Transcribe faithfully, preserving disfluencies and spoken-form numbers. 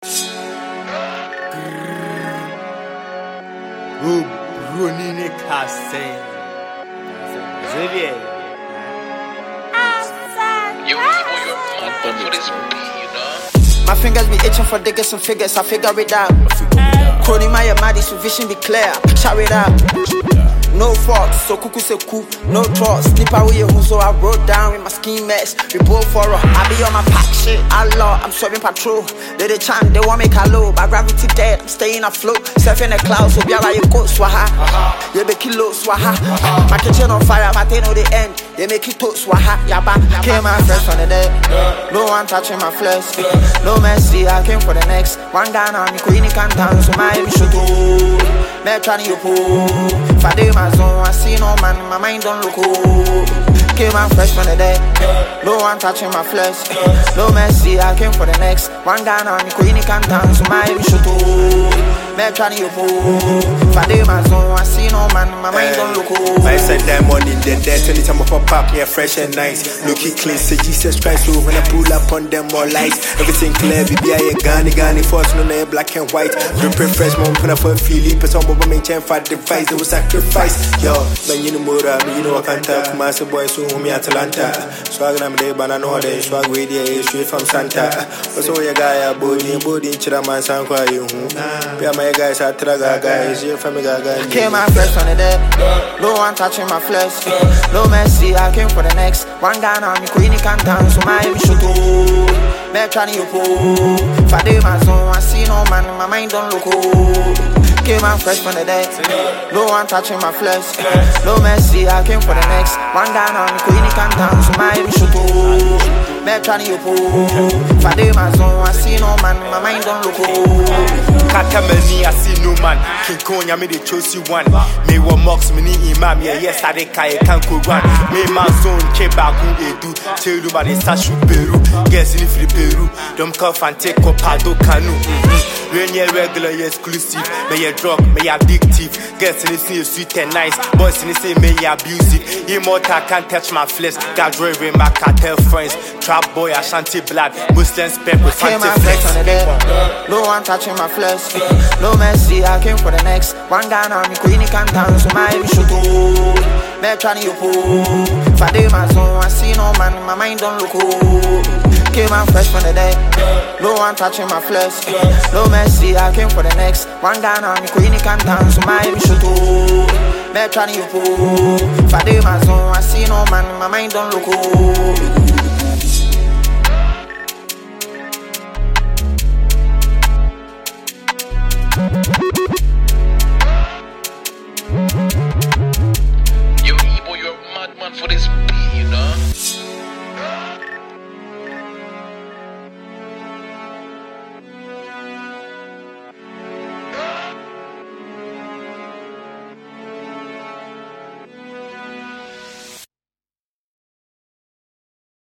Ronine Kassem. Xavier. You, you know you're on for this beat, you know? My fingers be itching for digits and figures, I figure it out. Crony my Amadi, so vision be clear, shout it out. No fault, so cuckoo say cool, no trust. Sleep away your who, so I wrote down with my scheme mess. We both for a, I be on my pack shit. Allah, I'm swerving patrol. They the chant, they want me low. By gravity dead, I'm staying afloat. Surfing the clouds, so be like you go swaha. You be kilo swaha. My kitchen on fire, but they know the end. They make it to swaha. Yaba, came my fresh on the day. No one touching my flesh. No mercy, I came for the next. One guy on me, queen can dance, so my should do. Me trying to pull. Fade my zone, I see no man, my mind don't look cool. Came out fresh from the day. No one touching my flesh. No mercy, I came for the next. One guy on me, queen can dance, so my should do. Me trying to pull. Fade my zone, I see no man, my mind don't look cool. I said diamond in the death, anytime I pop up, yeah, fresh and nice. Look it clean, say Jesus Christ, so when I pull up on them more lights. Everything clear, baby, I ain't gani gani force, no no black and white. Dripping fresh, mom, when I for Philly, but some of them ain't chain fight device, they will sacrifice. Yo, man, you know more, me, you know I can't talk, master boy, so me Atlanta. Swag I'm there, but I know they swag with the straight from Santa. Also, your guy, a body, body, chiraman, sanqua, you. Yeah, my guys are traga guys, you're from a guy. Came out fresh on the day. No one touching my flesh. No mercy, I came for the next. One guy on me, queen can dance, so my should do. Me trying to pull. Fade my zone, I see no man, my mind don't look cool. Came out fresh from the day. No one touching my flesh. No mercy, I came for the next. One guy on me, queen can dance, so my should do. Me trying to pull. Fade my zone, I see no man, my mind don't look cool. Katamani, I see no man. King Konya, me they chose you one. Me wa mox, me ni imam, yeah, yes, I de kaya can't go run. Me man zone, keba gu edu. Tell you about the Sashu Peru. Guess in free Peru. Don't cuff and take up Pado Canoe. When you're regular, you're exclusive. May you drug, may you addictive. Guess in this sweet and nice. Boys in this say, may you abusive. Immortal can't touch my flesh. God with my cartel friends. Trap boy, Ashanti blood. Muslims pep with fancy flex. No one touching my flesh. No mercy, I came for the next. One guy on me, queen can dance, so my should do. Me trying to pull. Fade my zone, I see no man, my mind don't look cool. Came out fresh from the day. No one touching my flesh. No mercy, I came for the next. One guy on me, queen can dance, so my should do. Me trying to pull. Fade my zone, I see no man, my mind don't look cool.